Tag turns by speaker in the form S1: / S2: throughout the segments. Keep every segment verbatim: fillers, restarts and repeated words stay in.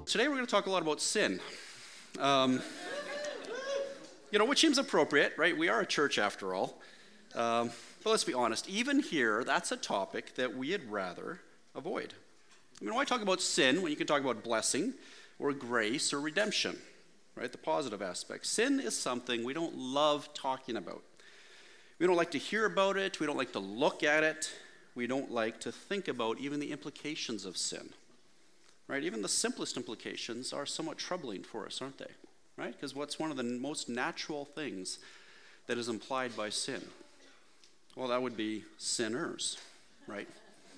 S1: Today we're going to talk a lot about sin. Um, you know, which seems appropriate, right? We are a church after all. Um, but let's be honest, even here, that's a topic that we'd rather avoid. I mean, why talk about sin when you can talk about blessing or grace or redemption, right? The positive aspect. Sin is something we don't love talking about. We don't like to hear about it. We don't like to look at it. We don't like to think about even the implications of sin, right? Even the simplest implications are somewhat troubling for us, aren't they? Right? Because what's one of the most natural things that is implied by sin? Well, that would be sinners, right?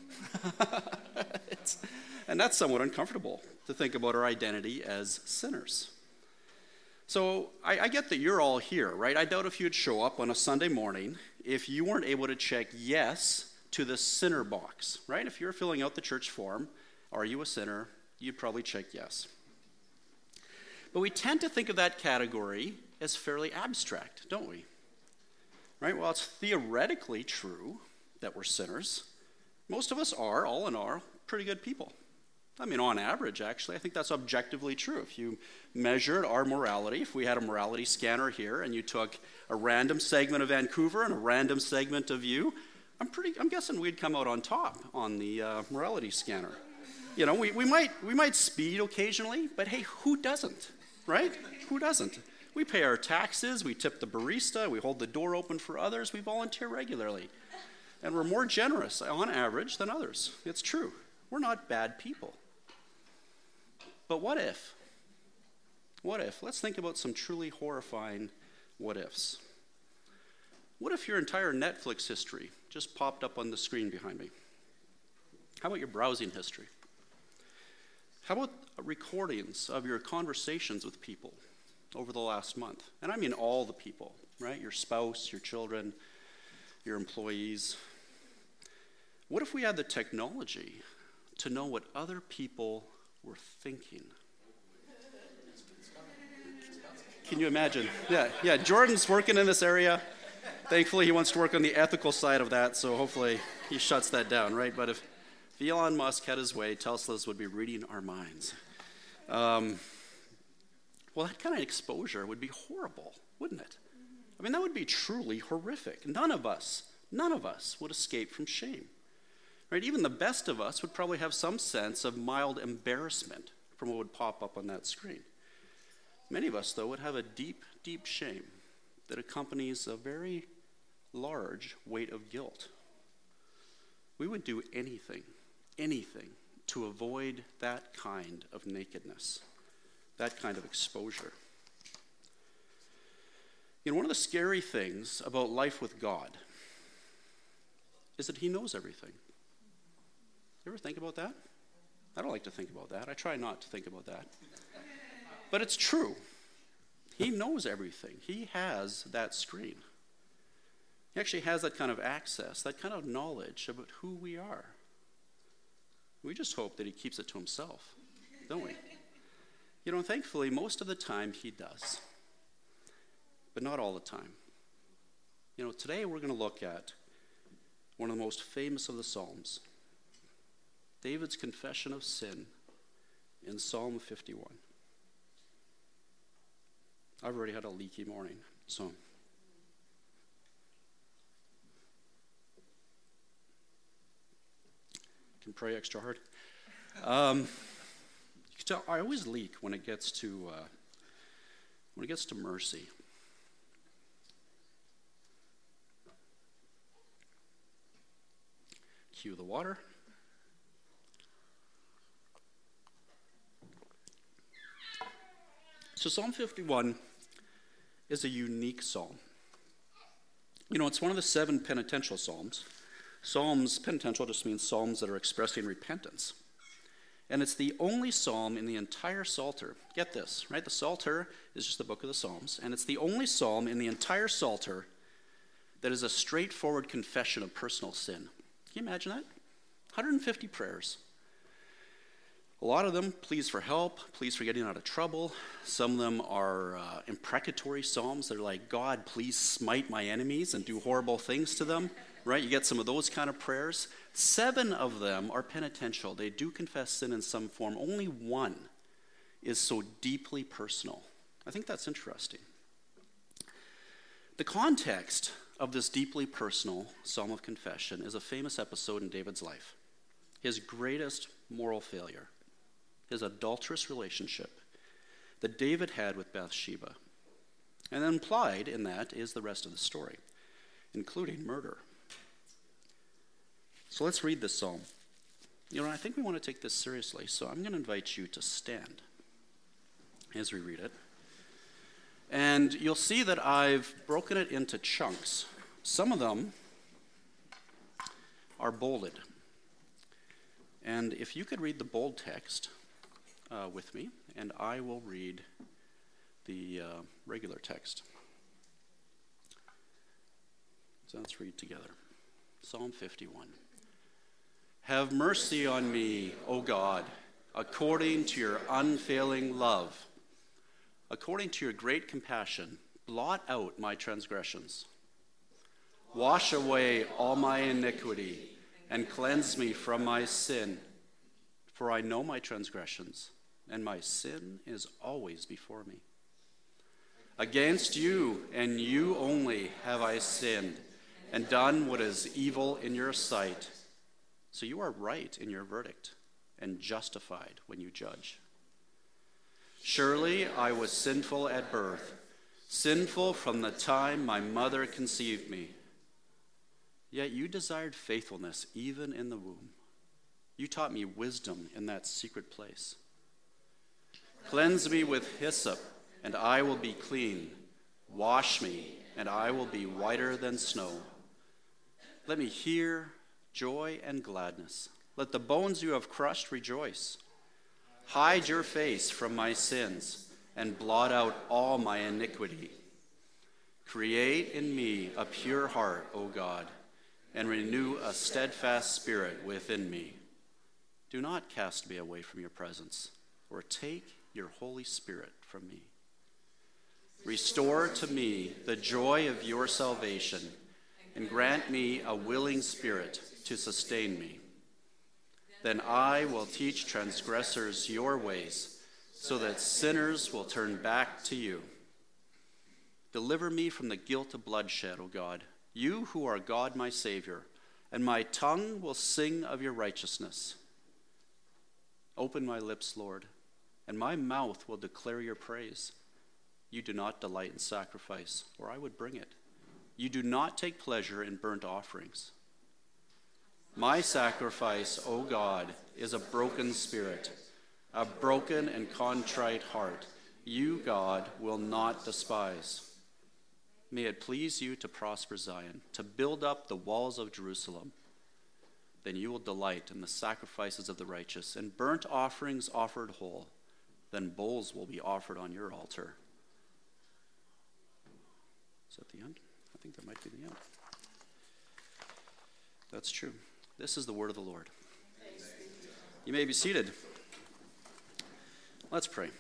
S1: It's, and that's somewhat uncomfortable to think about our identity as sinners. So I, I get that you're all here, right? I doubt if you'd show up on a Sunday morning if you weren't able to check yes to the sinner box, right? If you're filling out the church form, are you a sinner? You'd probably check yes. But we tend to think of that category as fairly abstract, don't we? Right? Well, it's theoretically true that we're sinners. Most of us are, all in all, pretty good people. I mean, on average, actually, I think that's objectively true. If you measured our morality, if we had a morality scanner here and you took a random segment of Vancouver and a random segment of you, I'm pretty. I'm guessing we'd come out on top on the uh, morality scanner. You know, we, we might we might speed occasionally, but hey, who doesn't, right? Who doesn't? We pay our taxes, we tip the barista, we hold the door open for others, we volunteer regularly. And we're more generous on average than others. It's true. We're not bad people. But what if? What if? Let's think about some truly horrifying what ifs. What if your entire Netflix history just popped up on the screen behind me? How about your browsing history? How about recordings of your conversations with people over the last month? And I mean all the people, right? Your spouse, your children, your employees. What if we had the technology to know what other people were thinking? Can you imagine? Yeah, yeah. Jordan's working in this area. Thankfully, he wants to work on the ethical side of that, so hopefully he shuts that down, right? But if Elon Musk had his way, Teslas would be reading our minds. Um, well, that kind of exposure would be horrible, wouldn't it? I mean, that would be truly horrific. None of us, none of us would escape from shame, right? Even the best of us would probably have some sense of mild embarrassment from what would pop up on that screen. Many of us, though, would have a deep, deep shame that accompanies a very large weight of guilt. We would do anything, anything to avoid that kind of nakedness, that kind of exposure. You know, one of the scary things about life with God is that he knows everything. You ever think about that? I don't like to think about that. I try not to think about that. But it's true. He knows everything. He has that screen. He actually has that kind of access, that kind of knowledge about who we are. We just hope that he keeps it to himself, don't we? You know, thankfully, most of the time he does, but not all the time. You know, today we're going to look at one of the most famous of the Psalms, David's confession of sin in Psalm fifty-one. I've already had a leaky morning, so. Can pray extra hard. Um, you can tell I always leak when it gets to uh, when it gets to mercy. Cue the water. So Psalm fifty-one is a unique psalm. You know, it's one of the seven penitential psalms. Psalms, penitential just means psalms that are expressing repentance. And it's the only psalm in the entire Psalter. Get this, right? The Psalter is just the book of the Psalms, and it's the only psalm in the entire Psalter that is a straightforward confession of personal sin. Can you imagine that? one hundred fifty prayers. A lot of them, pleas for help, pleas for getting out of trouble. Some of them are uh, imprecatory psalms. They're like, God, please smite my enemies and do horrible things to them, right? You get some of those kind of prayers. Seven of them are penitential. They do confess sin in some form. Only one is so deeply personal. I think that's interesting. The context of this deeply personal Psalm of Confession is a famous episode in David's life. His greatest moral failure, his adulterous relationship that David had with Bathsheba. And implied in that is the rest of the story, including murder. So let's read this psalm. You know, I think we want to take this seriously, so I'm going to invite you to stand as we read it. And you'll see that I've broken it into chunks. Some of them are bolded. And if you could read the bold text uh, with me, and I will read the uh, regular text. So let's read together. Psalm fifty-one. Have mercy on me, O God, according to your unfailing love. According to your great compassion, blot out my transgressions. Wash away all my iniquity and cleanse me from my sin. For I know my transgressions, and my sin is always before me. Against you and you only have I sinned and done what is evil in your sight. So you are right in your verdict and justified when you judge. Surely I was sinful at birth, sinful from the time my mother conceived me. Yet you desired faithfulness even in the womb. You taught me wisdom in that secret place. Cleanse me with hyssop, and I will be clean. Wash me, and I will be whiter than snow. Let me hear joy and gladness. Let the bones you have crushed rejoice. Hide your face from my sins, and blot out all my iniquity. Create in me a pure heart, O God, and renew a steadfast spirit within me. Do not cast me away from your presence, or take your Holy Spirit from me. Restore to me the joy of your salvation, and grant me a willing spirit to sustain me. Then I will teach transgressors your ways, so that sinners will turn back to you. Deliver me from the guilt of bloodshed, O God, you who are God my Savior, and my tongue will sing of your righteousness. Open my lips, Lord, and my mouth will declare your praise. You do not delight in sacrifice, or I would bring it. You do not take pleasure in burnt offerings. My sacrifice, O God, is a broken spirit, a broken and contrite heart. You, God, will not despise. May it please you to prosper Zion, to build up the walls of Jerusalem. Then you will delight in the sacrifices of the righteous, and burnt offerings offered whole. Then bulls will be offered on your altar. Is that the end? I think that might be the end. That's true. This is the word of the Lord. You may be seated. Let's pray.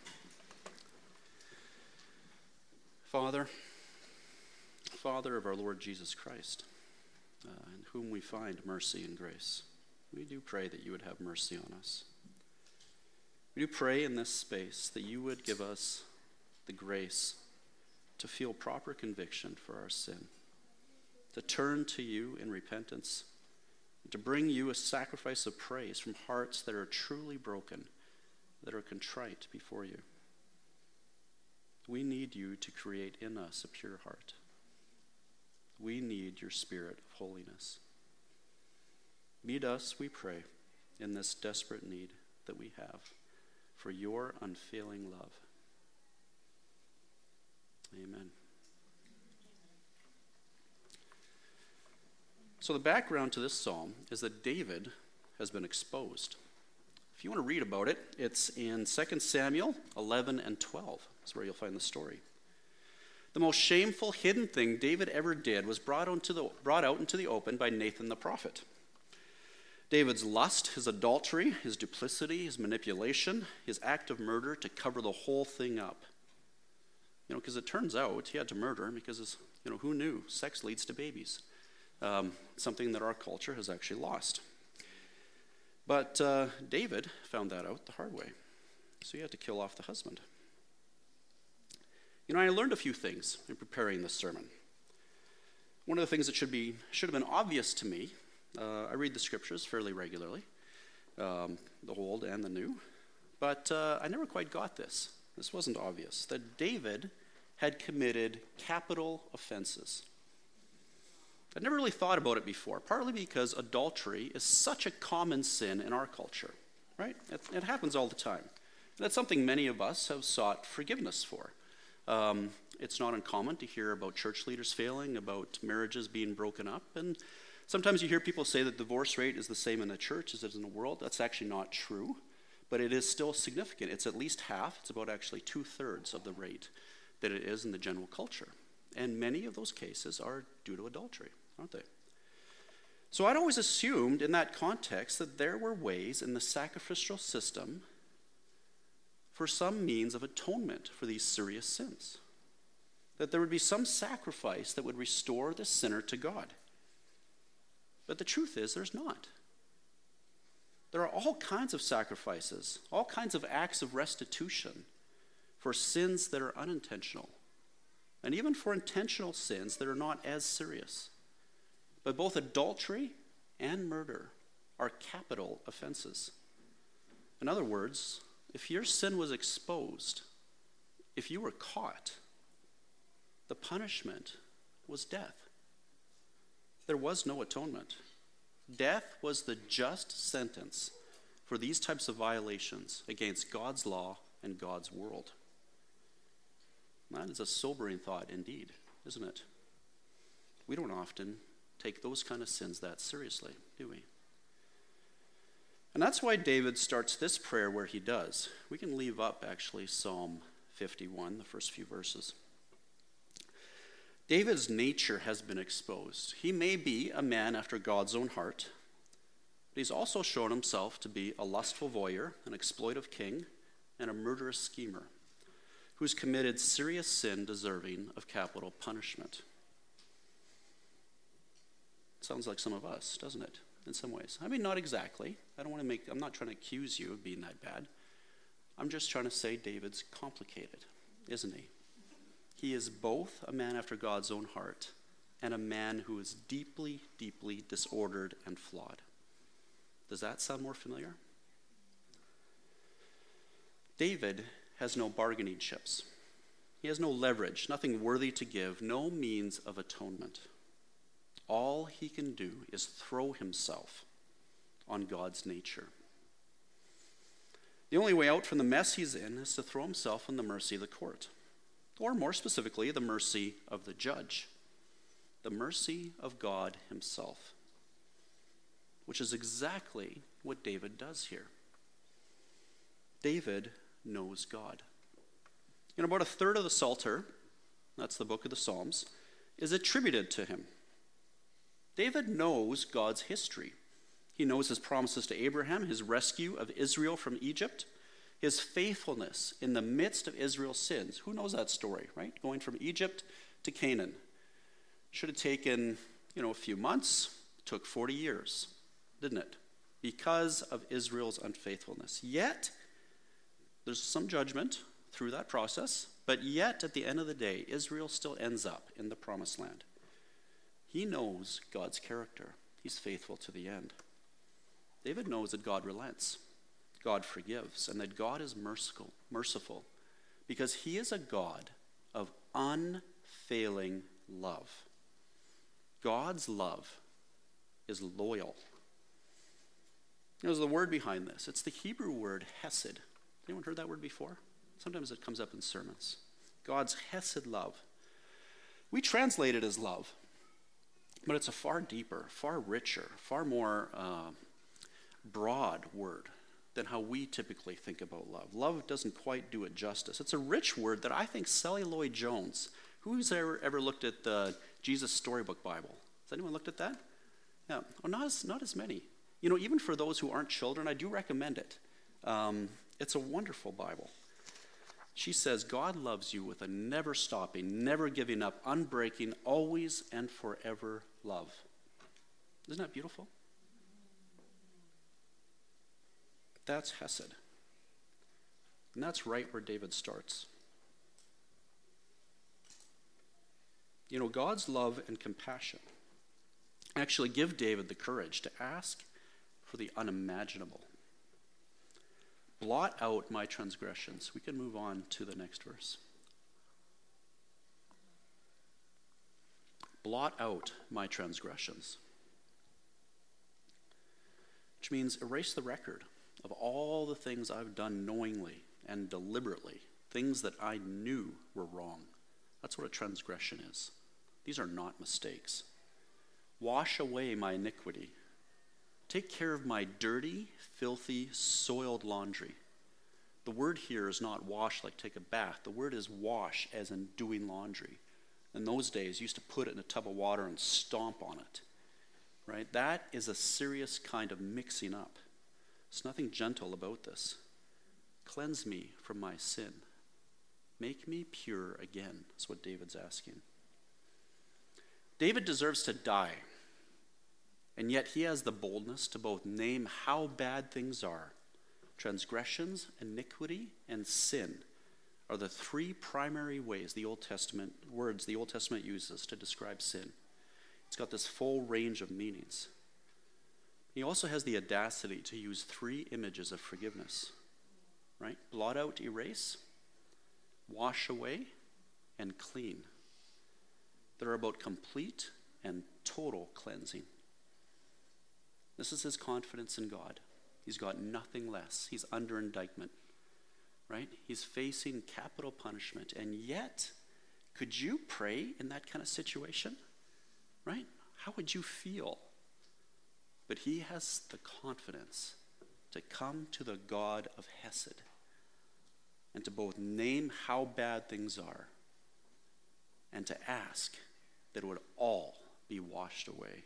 S1: Father, Father of our Lord Jesus Christ, uh, in whom we find mercy and grace, we do pray that you would have mercy on us. We do pray in this space that you would give us the grace to feel proper conviction for our sin, to turn to you in repentance, and to bring you a sacrifice of praise from hearts that are truly broken, that are contrite before you. We need you to create in us a pure heart. We need your spirit of holiness. Meet us, we pray, in this desperate need that we have for your unfailing love. Amen. So the background to this psalm is that David has been exposed. If you want to read about it, it's in Second Samuel eleven and twelve. That's where you'll find the story. The most shameful hidden thing David ever did was brought, onto the, brought out into the open by Nathan the prophet. David's lust, his adultery, his duplicity, his manipulation, his act of murder to cover the whole thing up. You know, because it turns out he had to murder because, you know, who knew? Sex leads to babies. Um, something that our culture has actually lost. But uh, David found that out the hard way. So you had to kill off the husband. You know, I learned a few things in preparing this sermon. One of the things that should be should have been obvious to me, uh, I read the scriptures fairly regularly, um, the Old and the New, but uh, I never quite got this. This wasn't obvious, that David had committed capital offenses. I'd never really thought about it before, partly because adultery is such a common sin in our culture, right? It, it happens all the time. That's something many of us have sought forgiveness for. Um, it's not uncommon to hear about church leaders failing, about marriages being broken up, and sometimes you hear people say that the divorce rate is the same in the church as it is in the world. That's actually not true, but it is still significant. It's at least half. It's about actually two-thirds of the rate that it is in the general culture. And many of those cases are due to adultery, aren't they? So I'd always assumed in that context that there were ways in the sacrificial system for some means of atonement for these serious sins. That there would be some sacrifice that would restore the sinner to God. But the truth is, there's not. There are all kinds of sacrifices, all kinds of acts of restitution for sins that are unintentional, and even for intentional sins that are not as serious. But both adultery and murder are capital offenses. In other words, if your sin was exposed, if you were caught, the punishment was death. There was no atonement. Death was the just sentence for these types of violations against God's law and God's world. That is a sobering thought indeed, isn't it? We don't often take those kind of sins that seriously, do we? And that's why David starts this prayer where he does. We can leave up, actually, Psalm fifty-one, the first few verses. David's nature has been exposed. He may be a man after God's own heart, but he's also shown himself to be a lustful voyeur, an exploitive king, and a murderous schemer who's committed serious sin deserving of capital punishment. Sounds like some of us, doesn't it? In some ways. I mean, not exactly. I don't want to make, I'm not trying to accuse you of being that bad. I'm just trying to say David's complicated, isn't he? He is both a man after God's own heart and a man who is deeply, deeply disordered and flawed. Does that sound more familiar? David has no bargaining chips. He has no leverage, nothing worthy to give, no means of atonement. All he can do is throw himself on God's nature. The only way out from the mess he's in is to throw himself on the mercy of the court, or more specifically, the mercy of the judge, the mercy of God himself, which is exactly what David does here. David knows God. You know, about a third of the Psalter, that's the book of the Psalms, is attributed to him. David knows God's history. He knows his promises to Abraham, his rescue of Israel from Egypt, his faithfulness in the midst of Israel's sins. Who knows that story, right? Going from Egypt to Canaan. Should have taken, you know, a few months. It took forty years, didn't it? Because of Israel's unfaithfulness. Yet, there's some judgment through that process, but yet at the end of the day, Israel still ends up in the promised land. He knows God's character. He's faithful to the end. David knows that God relents, God forgives, and that God is merciful, merciful because he is a God of unfailing love. God's love is loyal. There's the word behind this. It's the Hebrew word hesed. Anyone heard that word before? Sometimes it comes up in sermons. God's hesed love. We translate it as love. But it's a far deeper, far richer, far more uh, broad word than how we typically think about love. Love doesn't quite do it justice. It's a rich word that I think Sally Lloyd Jones, who's ever, ever looked at the Jesus Storybook Bible? Has anyone looked at that? Yeah, oh, not as, not as many. You know, even for those who aren't children, I do recommend it. Um, it's a wonderful Bible. She says, God loves you with a never stopping, never giving up, unbreaking, always and forever love. Isn't that beautiful? That's Hesed. And that's right where David starts. You know, God's love and compassion actually give David the courage to ask for the unimaginable. Blot out my transgressions. We can move on to the next verse. Blot out my transgressions. Which means erase the record of all the things I've done knowingly and deliberately, things that I knew were wrong. That's what a transgression is. These are not mistakes. Wash away my iniquity. Take care of my dirty, filthy, soiled laundry. The word here is not wash like take a bath. The word is wash as in doing laundry. In those days, you used to put it in a tub of water and stomp on it. Right? That is a serious kind of mixing up. There's nothing gentle about this. Cleanse me from my sin. Make me pure again, is what David's asking. David deserves to die, and yet he has the boldness to both name how bad things are. Transgressions, iniquity, and sin are the three primary ways the Old Testament words the Old Testament uses to describe sin. It's got this full range of meanings. He also has the audacity to use three images of forgiveness, right? Blot out, erase, wash away, and clean. They're about complete and total cleansing. This is his confidence in God. He's got nothing less. He's under indictment, right? He's facing capital punishment. And yet, could you pray in that kind of situation, right? How would you feel? But he has the confidence to come to the God of Hesed and to both name how bad things are and to ask that it would all be washed away.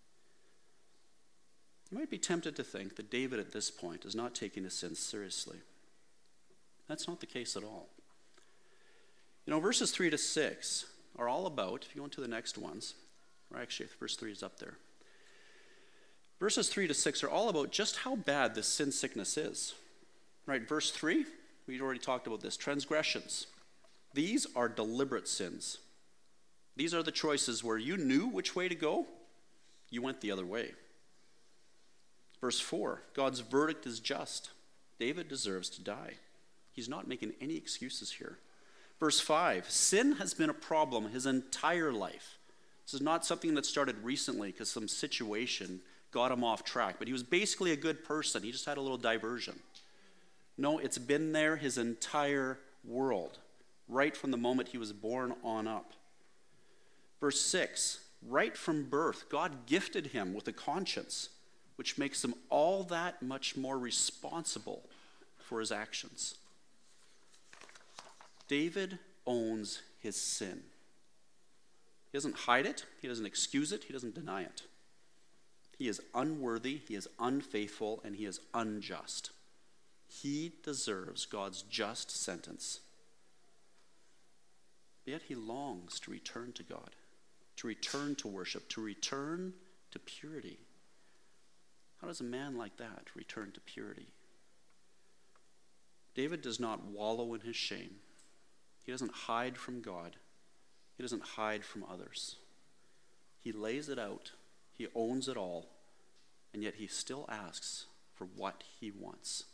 S1: You might be tempted to think that David at this point is not taking his sins seriously. That's not the case at all. You know, verses three to six are all about, if you go into the next ones, or actually verse three is up there. Verses three to six are all about just how bad this sin sickness is. Right, verse three, we already talked about this, transgressions. These are deliberate sins. These are the choices where you knew which way to go, you went the other way. Verse four, God's verdict is just. David deserves to die. He's not making any excuses here. Verse five, sin has been a problem his entire life. This is not something that started recently because some situation got him off track, but he was basically a good person. He just had a little diversion. No, it's been there his entire world, right from the moment he was born on up. Verse six, right from birth, God gifted him with a conscience, which makes him all that much more responsible for his actions. David owns his sin. He doesn't hide it, he doesn't excuse it, he doesn't deny it. He is unworthy, he is unfaithful, and he is unjust. He deserves God's just sentence. Yet he longs to return to God, to return to worship, to return to purity. How does a man like that return to purity? David does not wallow in his shame. He doesn't hide from God. He doesn't hide from others. He lays it out. He owns it all. And yet he still asks for what he wants.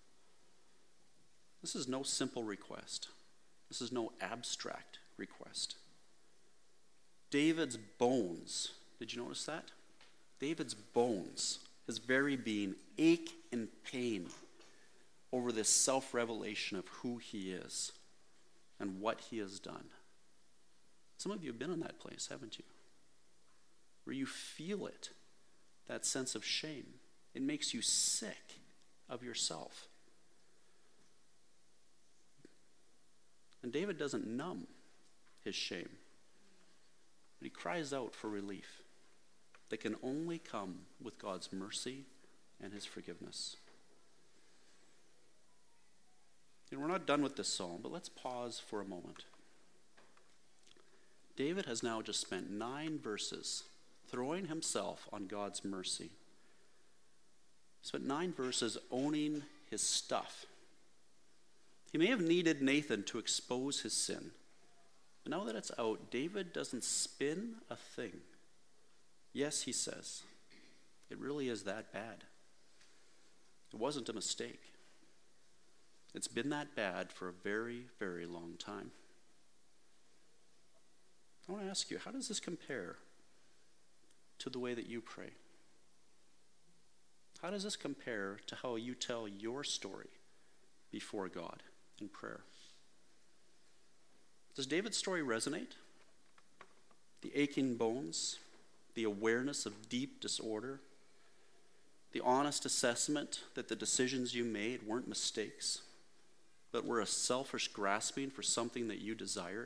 S1: This is no simple request. This is no abstract request. David's bones, did you notice that? David's bones, his very being, ache in pain over this self-revelation of who he is and what he has done. Some of you have been in that place, haven't you? Where you feel it, that sense of shame. It makes you sick of yourself. And David doesn't numb his shame, but he cries out for relief that can only come with God's mercy and his forgiveness. And we're not done with this psalm, but let's pause for a moment. David has now just spent nine verses throwing himself on God's mercy. He spent nine verses owning his stuff. He may have needed Nathan to expose his sin. But now that it's out, David doesn't spin a thing. Yes, he says, it really is that bad. It wasn't a mistake. It's been that bad for a very, very long time. I want to ask you, how does this compare to the way that you pray? How does this compare to how you tell your story before God in prayer? Does David's story resonate? The aching bones, the awareness of deep disorder, the honest assessment that the decisions you made weren't mistakes, but were a selfish grasping for something that you desired?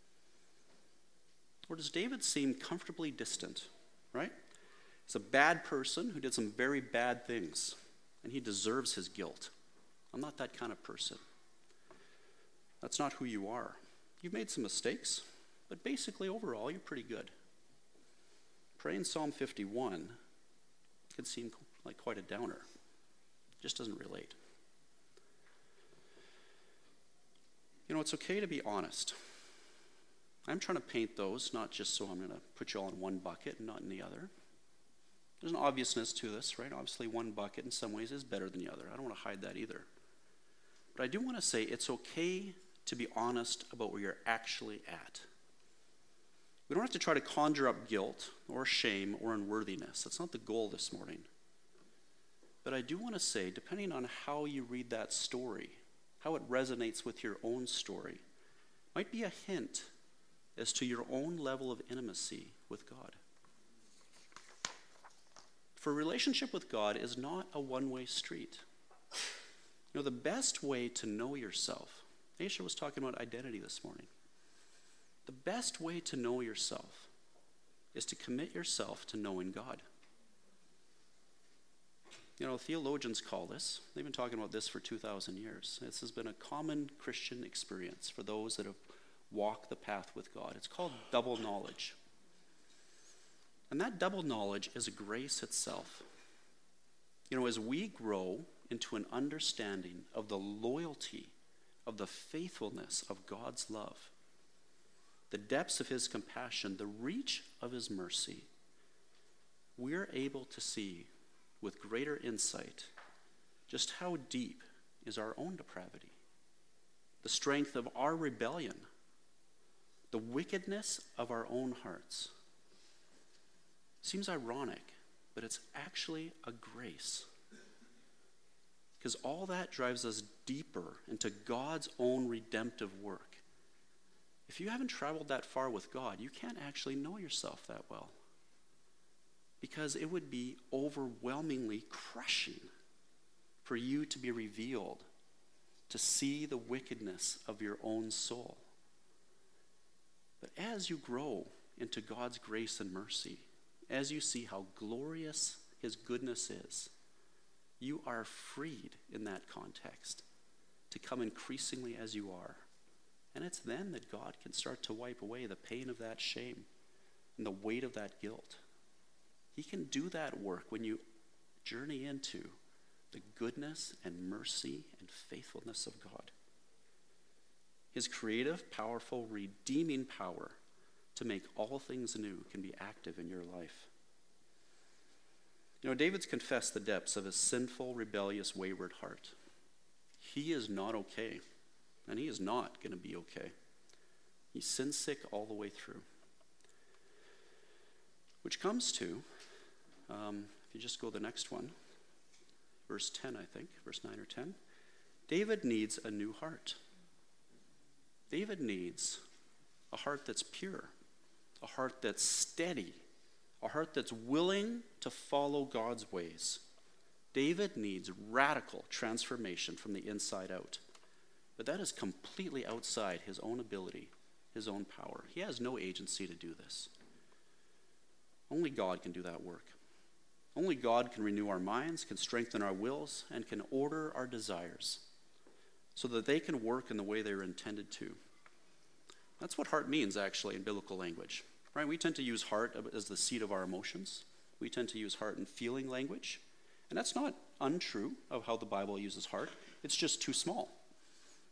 S1: Or does David seem comfortably distant, right? He's a bad person who did some very bad things, and he deserves his guilt. I'm not that kind of person. That's not who you are. You've made some mistakes, but basically overall, you're pretty good. Praying Psalm fifty-one can seem like quite a downer. It just doesn't relate. You know, it's okay to be honest. I'm trying to paint those, not just so I'm going to put you all in one bucket and not in the other. There's an obviousness to this, right? Obviously, one bucket in some ways is better than the other. I don't want to hide that either. But I do want to say it's okay to be honest about where you're actually at. We don't have to try to conjure up guilt or shame or unworthiness. That's not the goal this morning. But I do want to say, depending on how you read that story, how it resonates with your own story, might be a hint as to your own level of intimacy with God. For a relationship with God is not a one-way street. You know, the best way to know yourself, Aisha was talking about identity this morning. The best way to know yourself is to commit yourself to knowing God. You know, theologians call this, they've been talking about this for two thousand years. This has been a common Christian experience for those that have walked the path with God. It's called double knowledge. And that double knowledge is grace itself. You know, as we grow into an understanding of the loyalty, of the faithfulness of God's love, the depths of his compassion, the reach of his mercy, we're able to see with greater insight just how deep is our own depravity, the strength of our rebellion, the wickedness of our own hearts. Seems ironic, but it's actually a grace. Because all that drives us deeper into God's own redemptive work. If you haven't traveled that far with God, you can't actually know yourself that well. Because it would be overwhelmingly crushing for you to be revealed, to see the wickedness of your own soul. But as you grow into God's grace and mercy, as you see how glorious his goodness is, you are freed in that context to come increasingly as you are. And it's then that God can start to wipe away the pain of that shame and the weight of that guilt. He can do that work when you journey into the goodness and mercy and faithfulness of God. His creative, powerful, redeeming power to make all things new can be active in your life. You know, David's confessed the depths of his sinful, rebellious, wayward heart. He is not okay, and he is not going to be okay. He's sin sick all the way through. Which comes to, um, if you just go to the next one, verse ten, I think, verse nine or ten. David needs a new heart. David needs a heart that's pure, a heart that's steady, a heart that's willing to follow God's ways. David needs radical transformation from the inside out. But that is completely outside his own ability, his own power. He has no agency to do this. Only God can do that work. Only God can renew our minds, can strengthen our wills, and can order our desires so that they can work in the way they're intended to. That's what heart means, actually, in biblical language. Right? We tend to use heart as the seat of our emotions. We tend to use heart in feeling language. And that's not untrue of how the Bible uses heart. It's just too small.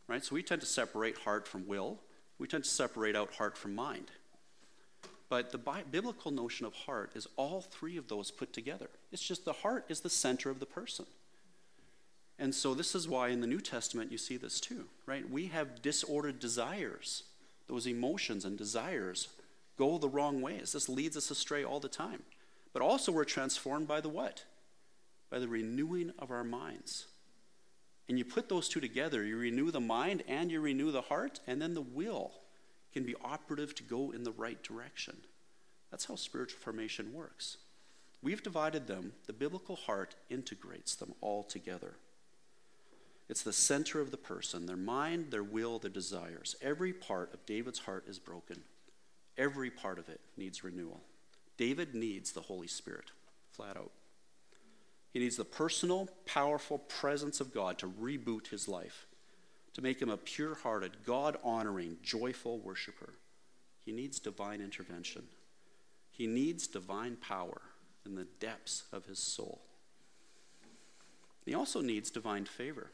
S1: right? So we tend to separate heart from will. We tend to separate out heart from mind. But the bi- biblical notion of heart is all three of those put together. It's just the heart is the center of the person. And so this is why in the New Testament you see this too, right? We have disordered desires. Those emotions and desires go the wrong ways. This leads us astray all the time. But also we're transformed by the what? By the renewing of our minds. And you put those two together, you renew the mind and you renew the heart, and then the will can be operative to go in the right direction. That's how spiritual formation works. We've divided them, the biblical heart integrates them all together. It's the center of the person, their mind, their will, their desires. Every part of David's heart is broken. Every part of it needs renewal. David needs the Holy Spirit, flat out. He needs the personal, powerful presence of God to reboot his life, to make him a pure-hearted, God-honoring, joyful worshiper. He needs divine intervention. He needs divine power in the depths of his soul. He also needs divine favor.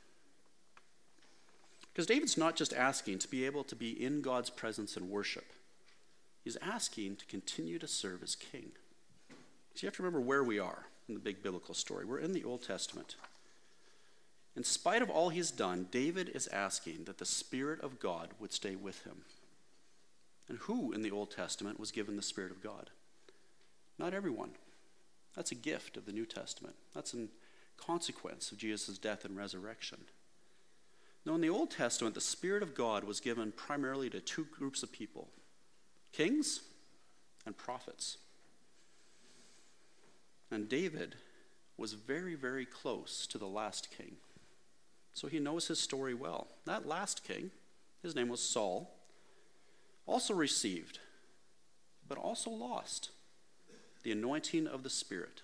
S1: Because David's not just asking to be able to be in God's presence and worship. He's asking to continue to serve as king. So you have to remember where we are in the big biblical story. We're in the Old Testament. In spite of all he's done, David is asking that the Spirit of God would stay with him. And who in the Old Testament was given the Spirit of God? Not everyone. That's a gift of the New Testament. That's a consequence of Jesus' death and resurrection. No, in the Old Testament, the Spirit of God was given primarily to two groups of people, kings and prophets. And David was very, very close to the last king. So he knows his story well. That last king, his name was Saul, also received, but also lost, the anointing of the Spirit.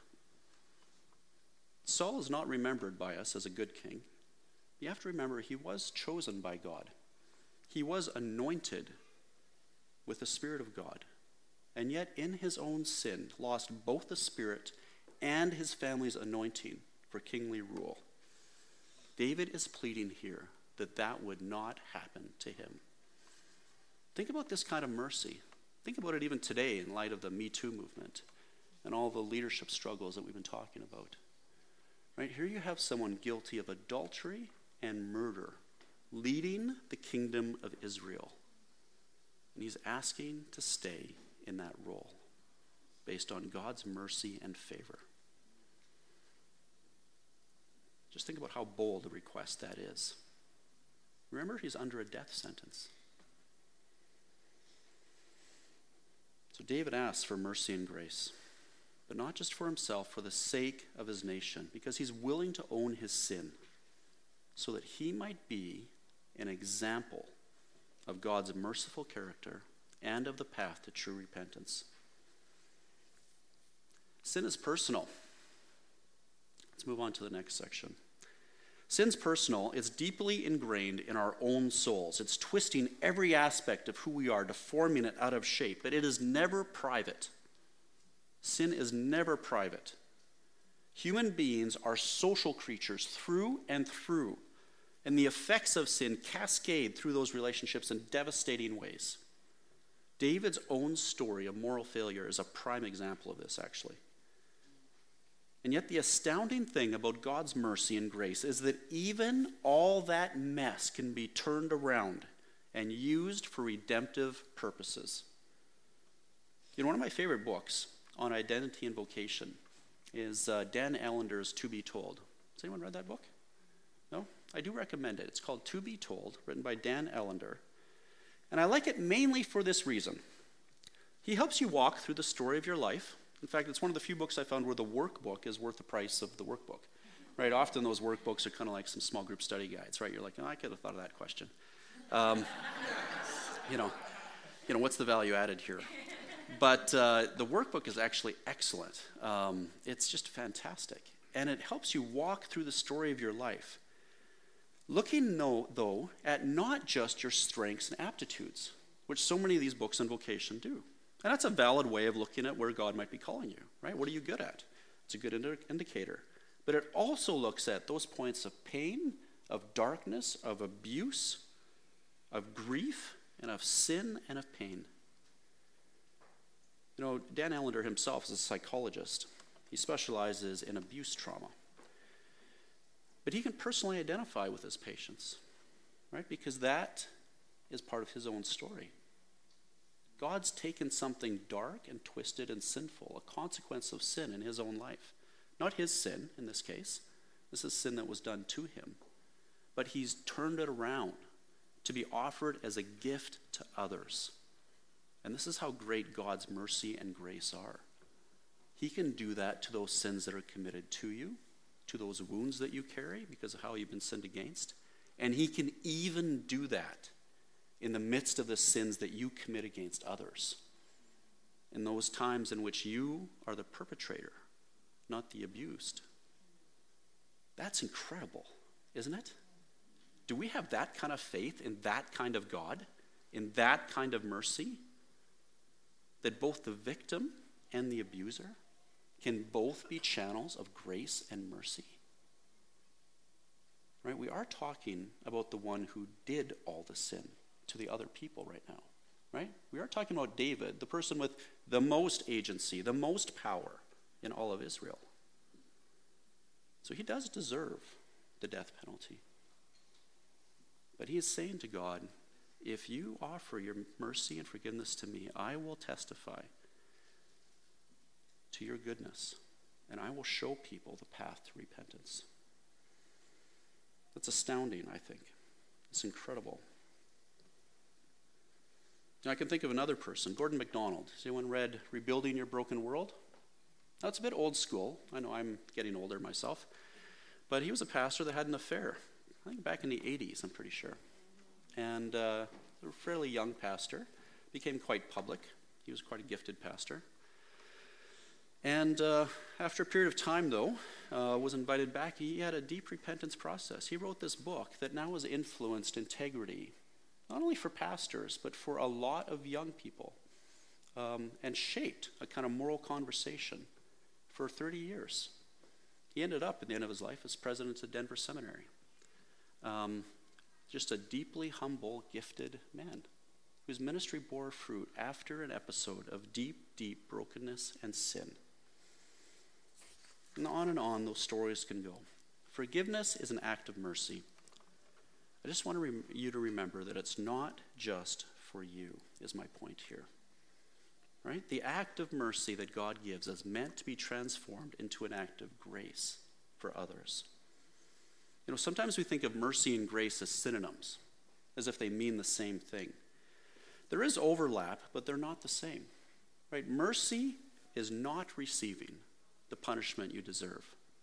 S1: Saul is not remembered by us as a good king. You have to remember he was chosen by God. He was anointed with the Spirit of God, and yet in his own sin lost both the Spirit and his family's anointing for kingly rule. David is pleading here that that would not happen to him. Think about this kind of mercy. Think about it even today in light of the Me Too movement and all the leadership struggles that we've been talking about. Right here you have someone guilty of adultery and murder, leading the kingdom of Israel. And he's asking to stay in that role based on God's mercy and favor. Just think about how bold a request that is. Remember, he's under a death sentence. So David asks for mercy and grace, but not just for himself, for the sake of his nation, because he's willing to own his sin so that he might be an example of God's merciful character and of the path to true repentance. Sin is personal. Let's move on to the next section. Sin's personal. It's deeply ingrained in our own souls. It's twisting every aspect of who we are, deforming it out of shape, but it is never private. Sin is never private. Human beings are social creatures through and through, and the effects of sin cascade through those relationships in devastating ways. David's own story of moral failure is a prime example of this, actually. And yet the astounding thing about God's mercy and grace is that even all that mess can be turned around and used for redemptive purposes. You know, one of my favorite books on identity and vocation is uh, Dan Ellender's To Be Told. Has anyone read that book? No? I do recommend it. It's called To Be Told, written by Dan Ellender. And I like it mainly for this reason. He helps you walk through the story of your life. In fact, it's one of the few books I found where the workbook is worth the price of the workbook. Right? Often those workbooks are kind of like some small group study guides, right? You're like, oh, I could have thought of that question. Um, you know, you know, what's the value added here? But uh, the workbook is actually excellent. Um, it's just fantastic. And it helps you walk through the story of your life. Looking, no, though, at not just your strengths and aptitudes, which so many of these books on vocation do. And that's a valid way of looking at where God might be calling you, right? What are you good at? It's a good indi- indicator. But it also looks at those points of pain, of darkness, of abuse, of grief, and of sin and of pain. You know, Dan Allender himself is a psychologist. He specializes in abuse trauma. But he can personally identify with his patients, right? Because that is part of his own story. God's taken something dark and twisted and sinful, a consequence of sin in his own life. Not his sin in this case. This is sin that was done to him. But he's turned it around to be offered as a gift to others. And this is how great God's mercy and grace are. He can do that to those sins that are committed to you, to those wounds that you carry because of how you've been sinned against. And he can even do that in the midst of the sins that you commit against others. In those times in which you are the perpetrator, not the abused. That's incredible, isn't it? Do we have that kind of faith in that kind of God, in that kind of mercy, that both the victim and the abuser can both be channels of grace and mercy? Right? We are talking about the one who did all the sin to the other people right now, right? We are talking about David, the person with the most agency, the most power in all of Israel. So he does deserve the death penalty. But he is saying to God, if you offer your mercy and forgiveness to me, I will testify to your goodness, and I will show people the path to repentance. That's astounding, I think. It's incredible. Now, I can think of another person, Gordon MacDonald. Has anyone read Rebuilding Your Broken World? Now, it's a bit old school. I know I'm getting older myself. But he was a pastor that had an affair, I think back in the eighties, I'm pretty sure. And uh, a fairly young pastor, became quite public. He was quite a gifted pastor. And uh, after a period of time, though, uh, was invited back. He had a deep repentance process. He wrote this book that now has influenced integrity, not only for pastors, but for a lot of young people, um, and shaped a kind of moral conversation for thirty years. He ended up at the end of his life as president of Denver Seminary. Um, just a deeply humble, gifted man whose ministry bore fruit after an episode of deep, deep brokenness and sin. And on and on those stories can go. Forgiveness is an act of mercy. I just want to rem- you to remember that it's not just for you, is my point here. Right? The act of mercy that God gives is meant to be transformed into an act of grace for others. You know, sometimes we think of mercy and grace as synonyms, as if they mean the same thing. There is overlap, but they're not the same. Right? Mercy is not receiving the punishment you deserve.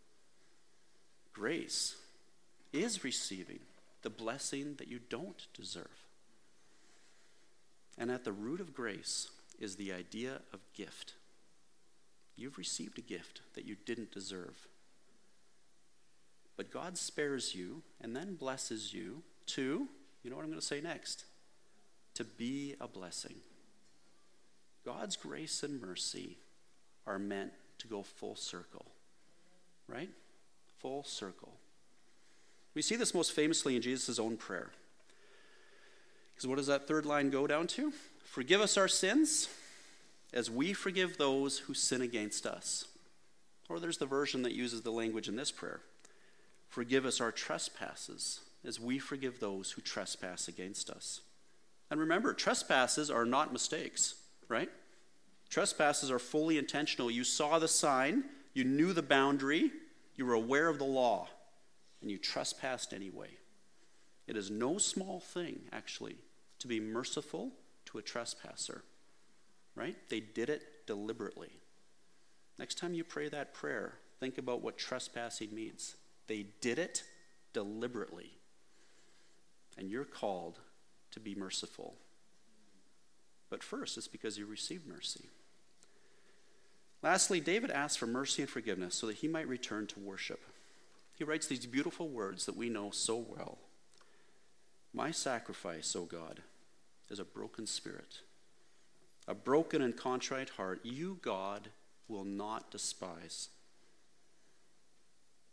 S1: Grace is receiving the blessing that you don't deserve. And at the root of grace is the idea of gift. You've received a gift that you didn't deserve. But God spares you and then blesses you to, you know what I'm going to say next, to be a blessing. God's grace and mercy are meant to go full circle, right? Full circle. We see this most famously in Jesus' own prayer. Because what does that third line go down to? Forgive us our sins as we forgive those who sin against us. Or there's the version that uses the language in this prayer. Forgive us our trespasses as we forgive those who trespass against us. And remember, trespasses are not mistakes, right? Trespasses are fully intentional. You saw the sign, you knew the boundary, you were aware of the law, and you trespassed anyway. It is no small thing, actually, to be merciful to a trespasser, right? They did it deliberately. Next time you pray that prayer, think about what trespassing means. They did it deliberately. And you're called to be merciful. But first, it's because you received mercy. Lastly, David asks for mercy and forgiveness so that he might return to worship. He writes these beautiful words that we know so well. My sacrifice, O God, is a broken spirit. A broken and contrite heart, you, God, will not despise.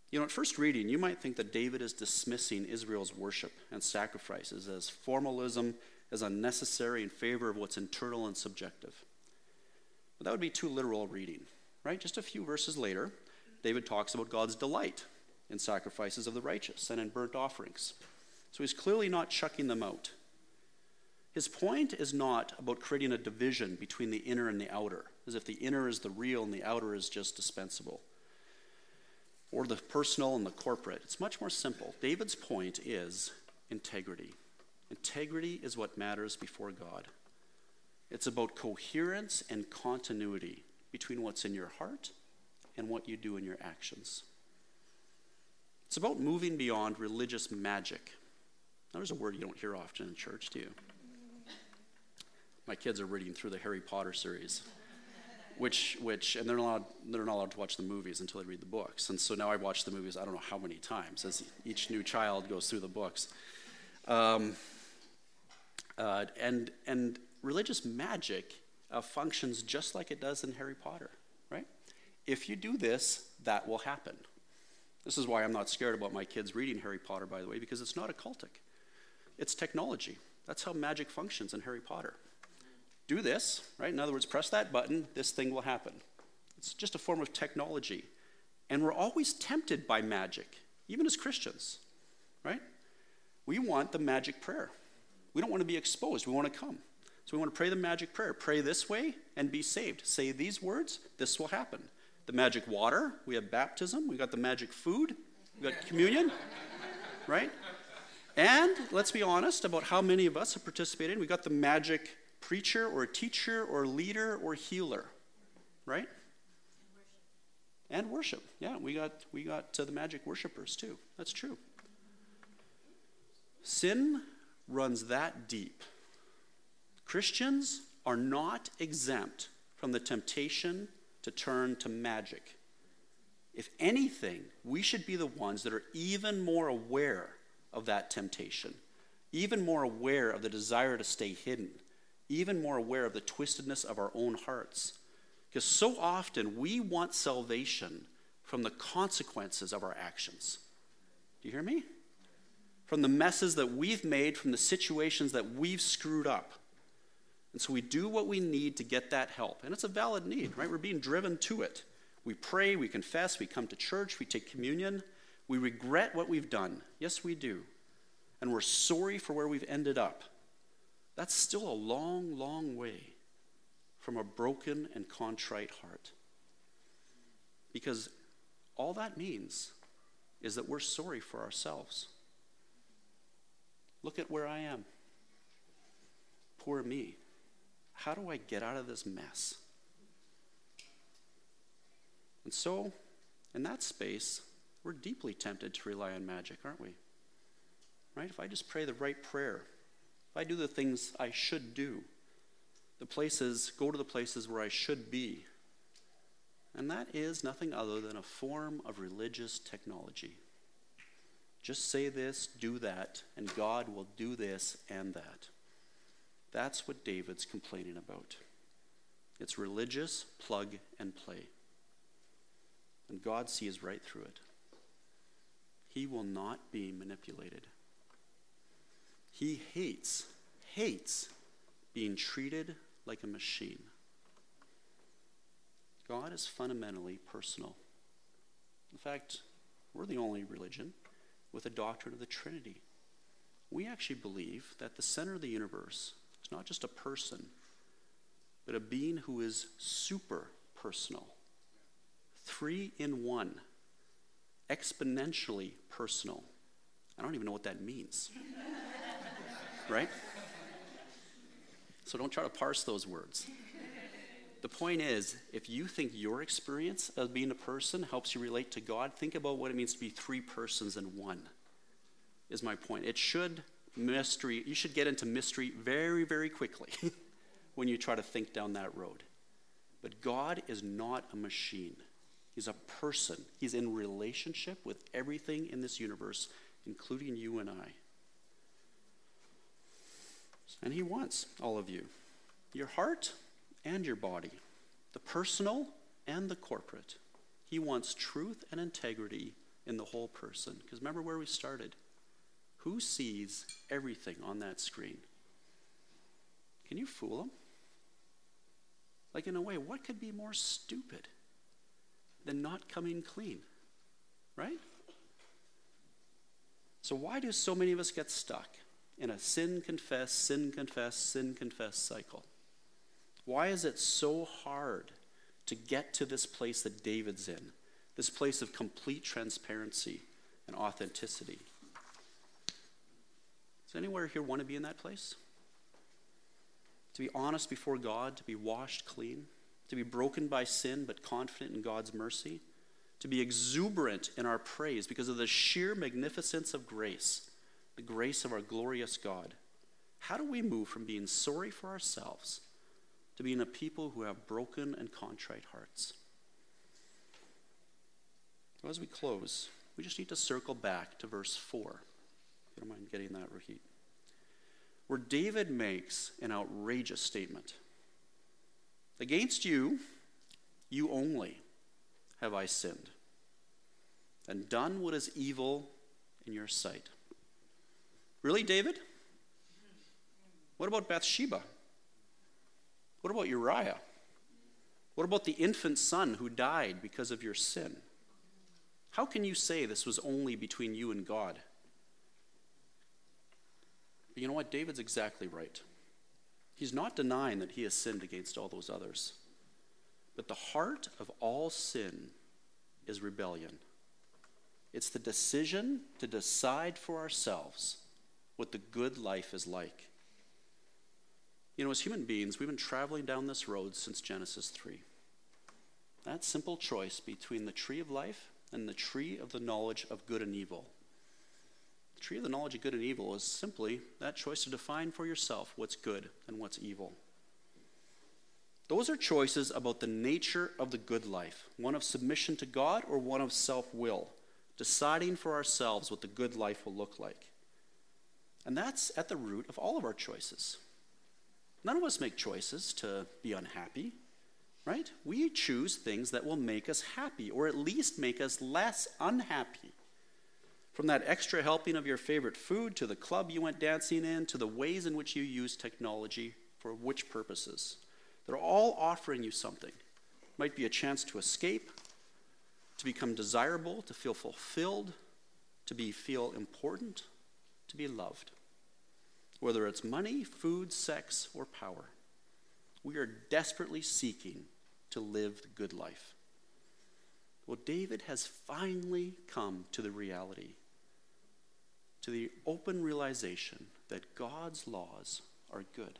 S1: You know, at first reading, you might think that David is dismissing Israel's worship and sacrifices as formalism, as unnecessary in favor of what's internal and subjective. But that would be too literal reading, right? Just a few verses later, David talks about God's delight in sacrifices of the righteous and in burnt offerings. So he's clearly not chucking them out. His point is not about creating a division between the inner and the outer, as if the inner is the real and the outer is just dispensable, or the personal and the corporate. It's much more simple. David's point is integrity. Integrity is what matters before God. It's about coherence and continuity between what's in your heart and what you do in your actions. It's about moving beyond religious magic. Now, there's a word you don't hear often in church, do you? My kids are reading through the Harry Potter series, which, which, and they're not allowed, they're not allowed to watch the movies until they read the books. And so now I watch the movies, I don't know how many times, as each new child goes through the books. Um, uh, and and religious magic uh, functions just like it does in Harry Potter, right? If you do this, that will happen. This is why I'm not scared about my kids reading Harry Potter, by the way, because it's not occultic. It's technology. That's how magic functions in Harry Potter. Do this, right? In other words, press that button, this thing will happen. It's just a form of technology. And we're always tempted by magic, even as Christians, right? We want the magic prayer. We don't want to be exposed. We want to come. So we want to pray the magic prayer. Pray this way and be saved. Say these words, this will happen. The magic water, we have baptism. We got the magic food. We got communion, right? And let's be honest about how many of us have participated. We got the magic preacher or teacher or leader or healer, right? And worship. And worship. Yeah, we got we got uh, the magic worshipers too. That's true. Sin runs that deep. Christians are not exempt from the temptation to turn to magic. If anything, we should be the ones that are even more aware of that temptation, even more aware of the desire to stay hidden, even more aware of the twistedness of our own hearts. Because so often we want salvation from the consequences of our actions. Do you hear me? From the messes that we've made, from the situations that we've screwed up. And so we do what we need to get that help. And it's a valid need, right? We're being driven to it. We pray, we confess, we come to church, we take communion. We regret what we've done. Yes, we do. And we're sorry for where we've ended up. That's still a long, long way from a broken and contrite heart. Because all that means is that we're sorry for ourselves. Look at where I am. Poor me. How do I get out of this mess? And so, in that space, we're deeply tempted to rely on magic, aren't we? Right? If I just pray the right prayer, if I do the things I should do, the places, go to the places where I should be, and that is nothing other than a form of religious technology. Just say this, do that, and God will do this and that. That's what David's complaining about. It's religious plug and play. And God sees right through it. He will not be manipulated. He hates, hates being treated like a machine. God is fundamentally personal. In fact, we're the only religion with a doctrine of the Trinity. We actually believe that the center of the universe is not just a person, but a being who is super personal. Three in one. Exponentially personal. I don't even know what that means. Right? So don't try to parse those words. The point is, if you think your experience of being a person helps you relate to God, think about what it means to be three persons in one, is my point. It should mystery, you should get into mystery very, very quickly when you try to think down that road. But God is not a machine. He's a person. He's in relationship with everything in this universe, including you and I. And he wants all of you, your heart and your body, the personal and the corporate. He wants truth and integrity in the whole person. Because remember where we started. Who sees everything on that screen? Can you fool them? Like, in a way, what could be more stupid than not coming clean? Right? So why do so many of us get stuck in a sin confess, sin confess, sin confess cycle? Why is it so hard to get to this place that David's in, this place of complete transparency and authenticity? Does anywhere here want to be in that place? To be honest before God, to be washed clean, to be broken by sin but confident in God's mercy, to be exuberant in our praise because of the sheer magnificence of grace, the grace of our glorious God. How do we move from being sorry for ourselves to being a people who have broken and contrite hearts? So as we close, we just need to circle back to verse four. If you don't mind getting that, Rohit. Where David makes an outrageous statement. Against you, you only, have I sinned, and done what is evil in your sight. Really, David? What about Bathsheba? What about Uriah? What about the infant son who died because of your sin? How can you say this was only between you and God? But you know what? David's exactly right. He's not denying that he has sinned against all those others. But the heart of all sin is rebellion. It's the decision to decide for ourselves what the good life is like. You know, as human beings, we've been traveling down this road since Genesis three. That simple choice between the tree of life and the tree of the knowledge of good and evil. The tree of the knowledge of good and evil is simply that choice to define for yourself what's good and what's evil. Those are choices about the nature of the good life, one of submission to God or one of self-will, deciding for ourselves what the good life will look like. And that's at the root of all of our choices. None of us make choices to be unhappy, right? We choose things that will make us happy, or at least make us less unhappy. From that extra helping of your favorite food, to the club you went dancing in, to the ways in which you use technology for which purposes. They're all offering you something. It might be a chance to escape, to become desirable, to feel fulfilled, to be feel important, to be loved. Whether it's money, food, sex, or power, we are desperately seeking to live the good life. Well, David has finally come to the reality, to the open realization that God's laws are good.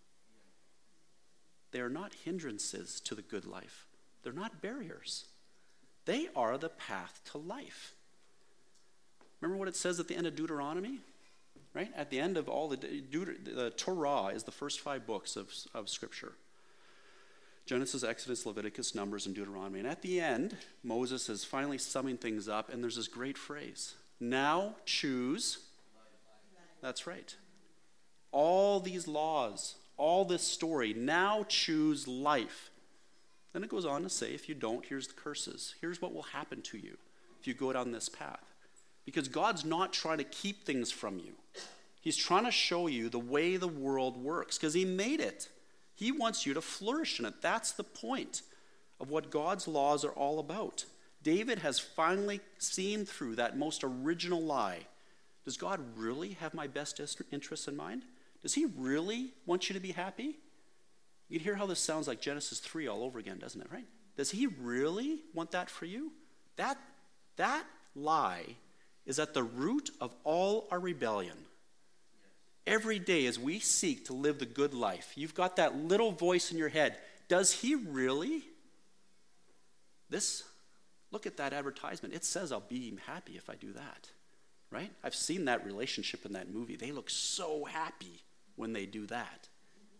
S1: They are not hindrances to the good life. They're not barriers. They are the path to life. Remember what it says at the end of Deuteronomy? Right? At the end of all the, Deut- the Torah is the first five books of, of Scripture. Genesis, Exodus, Leviticus, Numbers, and Deuteronomy. And at the end, Moses is finally summing things up, and there's this great phrase. Now choose. That's right. All these laws, all this story, now choose life. Then it goes on to say, if you don't, here's the curses. Here's what will happen to you if you go down this path. Because God's not trying to keep things from you. He's trying to show you the way the world works, because he made it. He wants you to flourish in it. That's the point of what God's laws are all about. David has finally seen through that most original lie. Does God really have my best interests in mind? Does he really want you to be happy? You can hear how this sounds like Genesis three all over again, doesn't it, right? Does he really want that for you? That, that lie is at the root of all our rebellion. Every day as we seek to live the good life, you've got that little voice in your head. Does he really? This, look at that advertisement. It says I'll be happy if I do that, right? I've seen that relationship in that movie. They look so happy when they do that.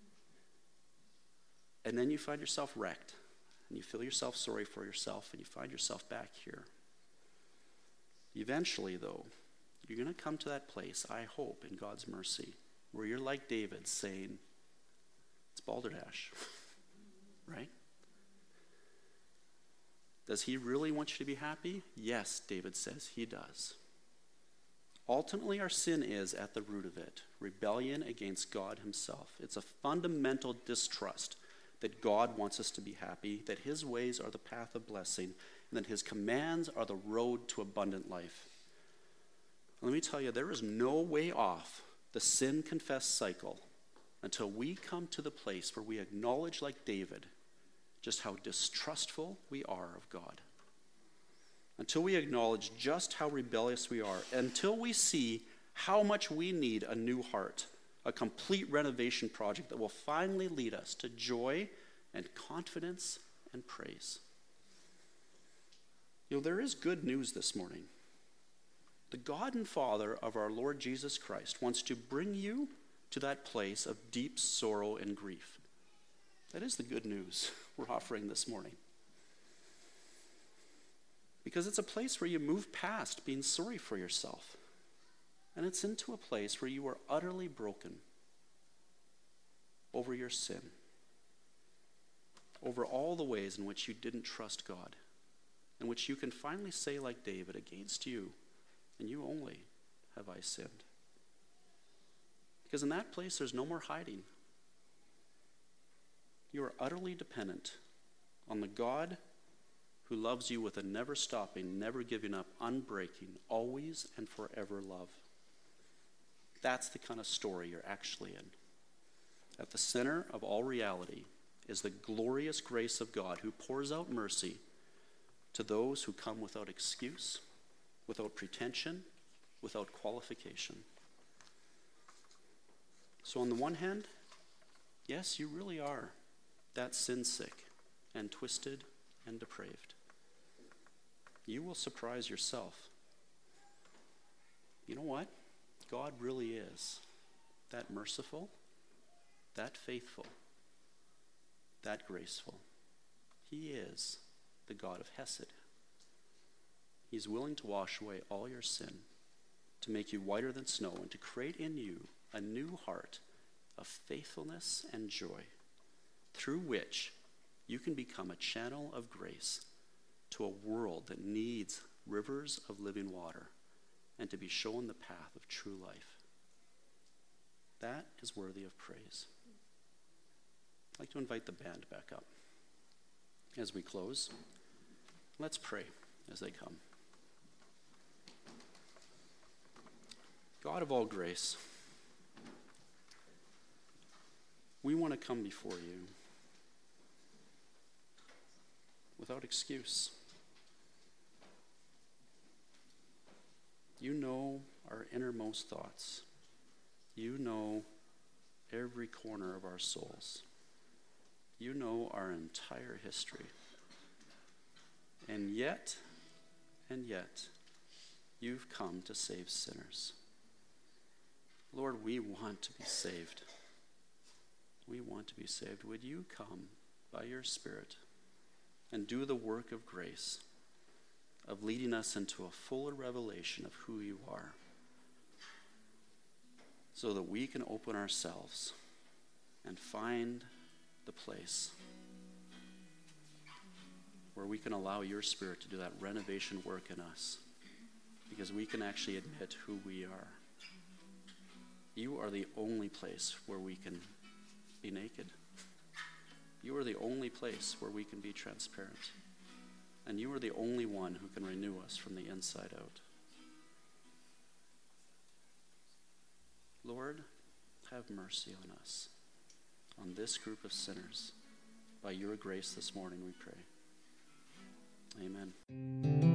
S1: And then you find yourself wrecked, and you feel yourself sorry for yourself, and you find yourself back here. Eventually, though, you're going to come to that place, I hope, in God's mercy, where you're like David saying, it's balderdash, right? Does he really want you to be happy? Yes, David says he does. Ultimately, our sin is at the root of it, rebellion against God himself. It's a fundamental distrust that God wants us to be happy, that his ways are the path of blessing, and that his commands are the road to abundant life. Let me tell you, there is no way off the sin-confess cycle until we come to the place where we acknowledge, like David, just how distrustful we are of God. Until we acknowledge just how rebellious we are, until we see how much we need a new heart, a complete renovation project that will finally lead us to joy and confidence and praise. You know, there is good news this morning. The God and Father of our Lord Jesus Christ wants to bring you to that place of deep sorrow and grief. That is the good news we're offering this morning. Because it's a place where you move past being sorry for yourself. And it's into a place where you are utterly broken over your sin, over all the ways in which you didn't trust God, in which you can finally say, like David, against you, and you only have I sinned. Because in that place, there's no more hiding. You are utterly dependent on the God who loves you with a never-stopping, never-giving up, unbreaking, always and forever love. That's the kind of story you're actually in. At the center of all reality is the glorious grace of God who pours out mercy to those who come without excuse, without pretension, without qualification. So on the one hand, yes, you really are that sin-sick and twisted and depraved. You will surprise yourself. You know what? God really is that merciful, that faithful, that graceful. He is the God of Hesed. He's willing to wash away all your sin, to make you whiter than snow, and to create in you a new heart of faithfulness and joy, through which you can become a channel of grace to a world that needs rivers of living water and to be shown the path of true life. That is worthy of praise. I'd like to invite the band back up. As we close, let's pray as they come. God of all grace, we want to come before you without excuse. You know our innermost thoughts. You know every corner of our souls. You know our entire history. And yet, and yet, you've come to save sinners. Lord, we want to be saved. We want to be saved. Would you come by your Spirit and do the work of grace, of leading us into a fuller revelation of who you are, so that we can open ourselves and find the place where we can allow your Spirit to do that renovation work in us, because we can actually admit who we are. You are the only place where we can be naked. You are the only place where we can be transparent. And you are the only one who can renew us from the inside out. Lord, have mercy on us, on this group of sinners. By your grace this morning we pray. Amen.